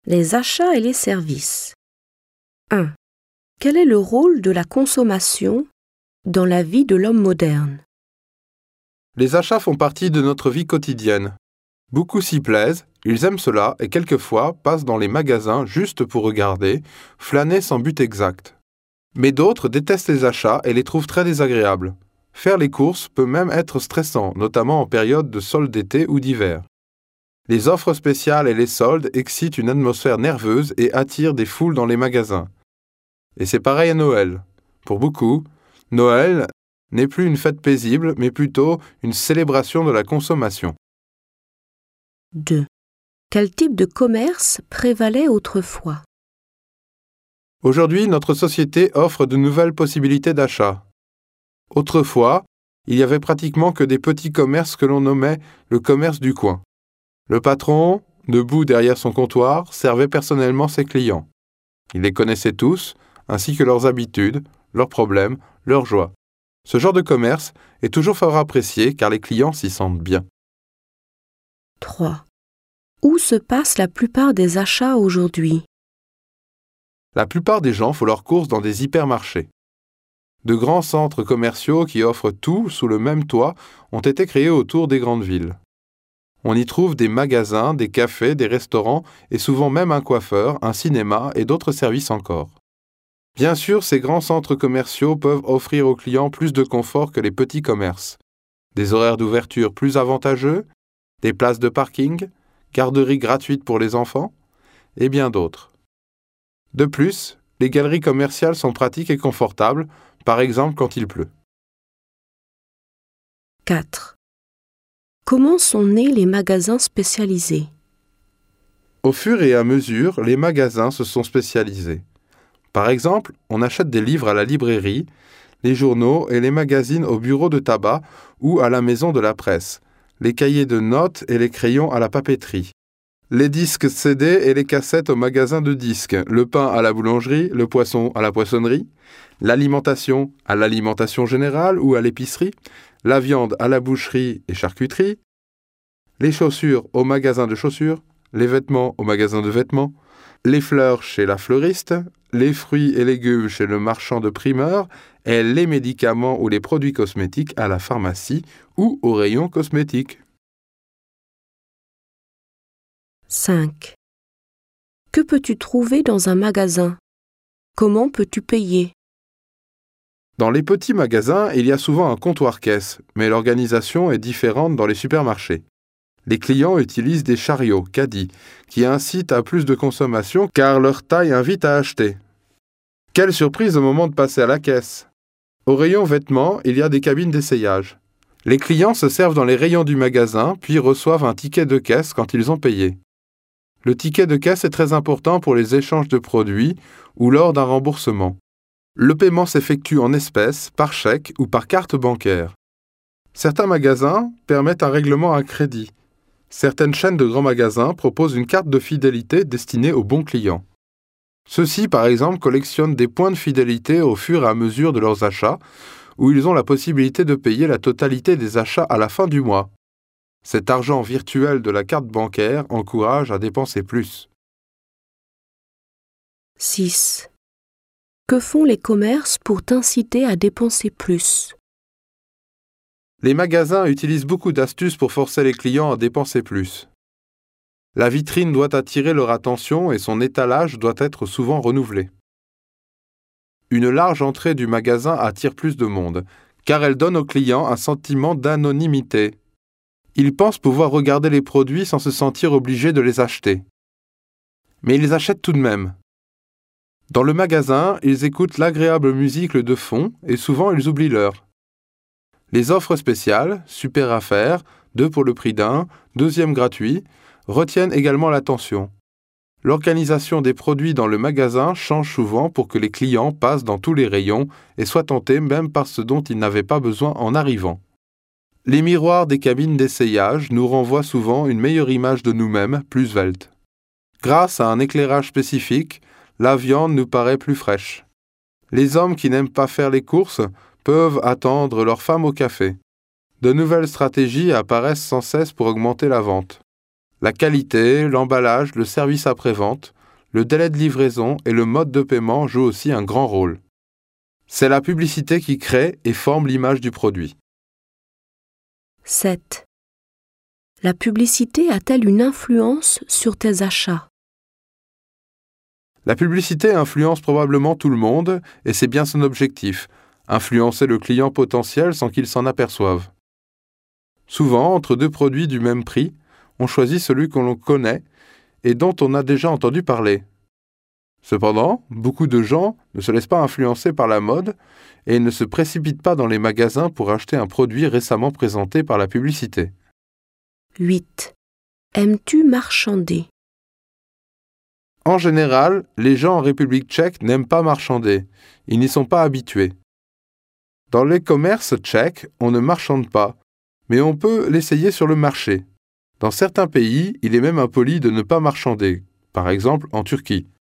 Les achats et les services. 1. Quel est le rôle de la consommation dans la vie de l'homme moderne? Les achats font partie de notre vie quotidienne. Beaucoup s'y plaisent, ils aiment cela et quelquefois passent dans les magasins juste pour regarder, flâner sans but exact. Mais d'autres détestent les achats et les trouvent très désagréables. Faire les courses peut même être stressant, notamment en période de soldes d'été ou d'hiver. Les offres spéciales et les soldes excitent une atmosphère nerveuse et attirent des foules dans les magasins. Et c'est pareil à Noël. Pour beaucoup, Noël n'est plus une fête paisible, mais plutôt une célébration de la consommation. 2. Quel type de commerce prévalait autrefois? Aujourd'hui, notre société offre de nouvelles possibilités d'achat. Autrefois, il n'y avait pratiquement que des petits commerces que l'on nommait le commerce du coin. Le patron, debout derrière son comptoir, servait personnellement ses clients. Il les connaissait tous, ainsi que leurs habitudes, leurs problèmes, leurs joies. Ce genre de commerce est toujours fort apprécié car les clients s'y sentent bien. 3. Où se passent la plupart des achats aujourd'hui? La plupart des gens font leurs courses dans des hypermarchés. De grands centres commerciaux qui offrent tout sous le même toit ont été créés autour des grandes villes. On y trouve des magasins, des cafés, des restaurants et souvent même un coiffeur, un cinéma et d'autres services encore. Bien sûr, ces grands centres commerciaux peuvent offrir aux clients plus de confort que les petits commerces. Des horaires d'ouverture plus avantageux, des places de parking, garderies gratuites pour les enfants et bien d'autres. De plus, les galeries commerciales sont pratiques et confortables, par exemple quand il pleut. 4. Comment sont nés les magasins spécialisés? Au fur et à mesure, les magasins se sont spécialisés. Par exemple, on achète des livres à la librairie, les journaux et les magazines au bureau de tabac ou à la maison de la presse, les cahiers de notes et les crayons à la papeterie, les disques CD et les cassettes au magasin de disques, le pain à la boulangerie, le poisson à la poissonnerie, l'alimentation à l'alimentation générale ou à l'épicerie, la viande à la boucherie et charcuterie, les chaussures au magasin de chaussures, les vêtements au magasin de vêtements, les fleurs chez la fleuriste, les fruits et légumes chez le marchand de primeurs et les médicaments ou les produits cosmétiques à la pharmacie ou au rayon cosmétique. 5. Que peux-tu trouver dans un magasin? Comment peux-tu payer? Dans les petits magasins, il y a souvent un comptoir-caisse, mais l'organisation est différente dans les supermarchés. Les clients utilisent des chariots, caddies, qui incitent à plus de consommation car leur taille invite à acheter. Quelle surprise au moment de passer à la caisse! Au rayon vêtements, il y a des cabines d'essayage. Les clients se servent dans les rayons du magasin, puis reçoivent un ticket de caisse quand ils ont payé. Le ticket de caisse est très important pour les échanges de produits ou lors d'un remboursement. Le paiement s'effectue en espèces, par chèque ou par carte bancaire. Certains magasins permettent un règlement à crédit. Certaines chaînes de grands magasins proposent une carte de fidélité destinée aux bons clients. Ceux-ci, par exemple, collectionnent des points de fidélité au fur et à mesure de leurs achats, où ils ont la possibilité de payer la totalité des achats à la fin du mois. Cet argent virtuel de la carte bancaire encourage à dépenser plus. 6. Que font les commerces pour t'inciter à dépenser plus? Les magasins utilisent beaucoup d'astuces pour forcer les clients à dépenser plus. La vitrine doit attirer leur attention et son étalage doit être souvent renouvelé. Une large entrée du magasin attire plus de monde, car elle donne aux clients un sentiment d'anonymité. Ils pensent pouvoir regarder les produits sans se sentir obligés de les acheter. Mais ils achètent tout de même. Dans le magasin, ils écoutent l'agréable musique de fond et souvent ils oublient l'heure. Les offres spéciales, super affaires, 2 pour le prix d'un, 2e gratuit, retiennent également l'attention. L'organisation des produits dans le magasin change souvent pour que les clients passent dans tous les rayons et soient tentés même par ce dont ils n'avaient pas besoin en arrivant. Les miroirs des cabines d'essayage nous renvoient souvent une meilleure image de nous-mêmes, plus svelte. Grâce à un éclairage spécifique, la viande nous paraît plus fraîche. Les hommes qui n'aiment pas faire les courses peuvent attendre leur femme au café. De nouvelles stratégies apparaissent sans cesse pour augmenter la vente. La qualité, l'emballage, le service après-vente, le délai de livraison et le mode de paiement jouent aussi un grand rôle. C'est la publicité qui crée et forme l'image du produit. 7. La publicité a-t-elle une influence sur tes achats? La publicité influence probablement tout le monde et c'est bien son objectif, influencer le client potentiel sans qu'il s'en aperçoive. Souvent, entre deux produits du même prix, on choisit celui que l'on connaît et dont on a déjà entendu parler. Cependant, beaucoup de gens ne se laissent pas influencer par la mode et ne se précipitent pas dans les magasins pour acheter un produit récemment présenté par la publicité. 8. Aimes-tu marchander? En général, les gens en République tchèque n'aiment pas marchander. Ils n'y sont pas habitués. Dans les commerces tchèques, on ne marchande pas, mais on peut l'essayer sur le marché. Dans certains pays, il est même impoli de ne pas marchander, par exemple en Turquie.